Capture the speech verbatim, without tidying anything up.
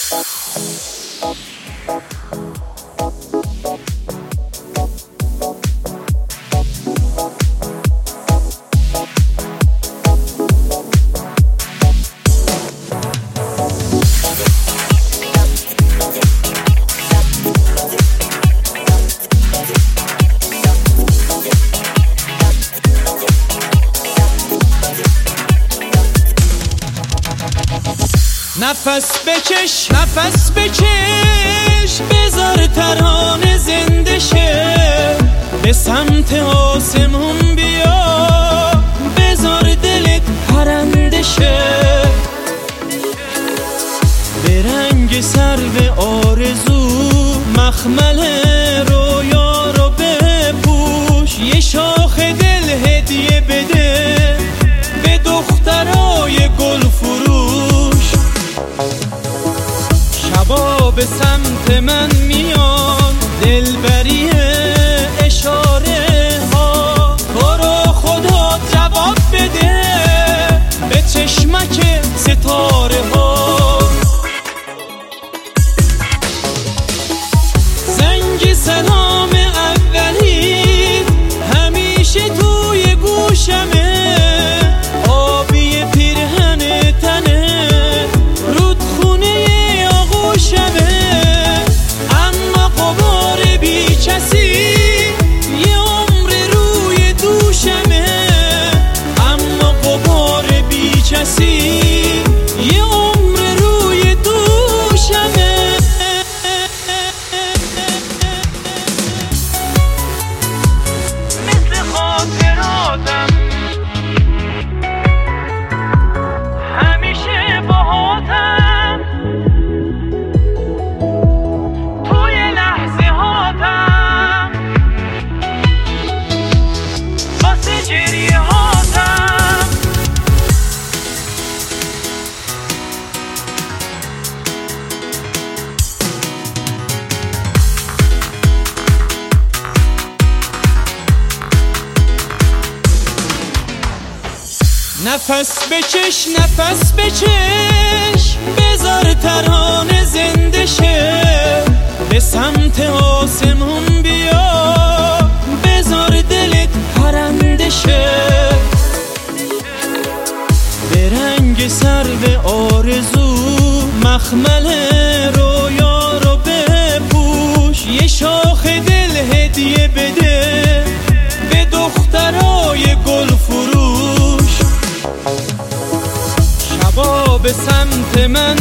نفس بکش نفس بکش بذار ترانه زنده شه، به سمت آسمون بیا بذار دلت پرنده شه، به رنگ سرو آرزو مخمل رویا رو بپوش، یه شاخ دل هدیه بده به دخترای گل فروش. شبا به سمت من میان دلبری اشاره ها، تو رو خدا جواب بده به چشمک ستاره ها. زنگ سلام اولی همیشه توی گوشمه، آبی پیرهن تنه رودخونه آغوشمه، اما غبار بی کسی یه عمر روی دوشمه، اما غبار بی کسی یه عمر روی دوشمه. مثل خاطراتم همیشه باهاتم، توی لحظه هاتم واسه جریه هاتم. نفس بکش نفس بکش بذار ترانه زنده شه، به سمت آسمون بیا بذار دلت پرنده شه، به رنگ سرو آرزو مخمل رویا رو بپوش، یه شاخ دل هدیه بده به دخترای گل فروش. شبا به سمت من